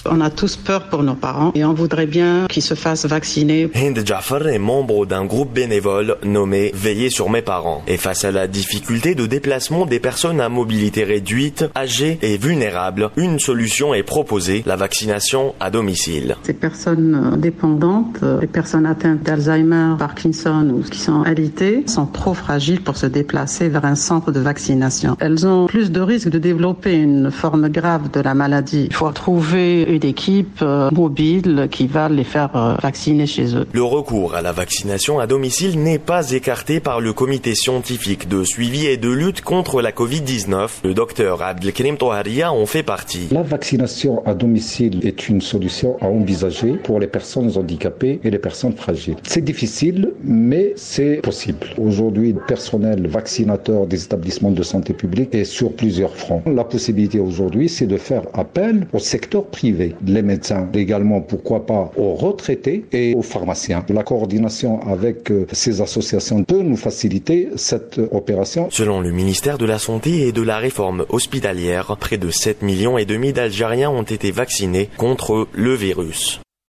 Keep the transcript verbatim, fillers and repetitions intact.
On a tous peur pour nos parents et on voudrait bien qu'ils se fassent vacciner. Hind Jafar est membre d'un groupe bénévole nommé Veiller sur mes parents. Et face à la difficulté de déplacement des personnes à mobilité réduite, âgées et vulnérables, une solution est proposée, la vaccination à domicile. Ces personnes dépendantes, les personnes atteintes d'Alzheimer, Parkinson ou qui sont alitées, sont trop fragiles pour se déplacer vers un centre de vaccination. Elles ont plus de risques de développer une forme grave de la maladie. Il faut trouver une équipe mobile qui va les faire vacciner chez eux. Le recours à la vaccination à domicile n'est pas écarté par le comité scientifique de suivi et de lutte contre la covid dix-neuf. Le docteur Abdelkrim Touharia en fait partie. La vaccination à domicile est une solution à envisager pour les personnes handicapées et les personnes fragiles. C'est difficile, mais c'est possible. Aujourd'hui, le personnel vaccinateur des établissements de santé publique est sur plusieurs fronts. La possibilité aujourd'hui, c'est de faire appel au secteur privé, les médecins, également pourquoi pas aux retraités et aux pharmaciens. La coordination avec ces associations peut nous faciliter cette opération. Selon le ministère de la Santé et de la Réforme hospitalière, près de sept millions et demi d'Algériens ont été vaccinés contre le virus.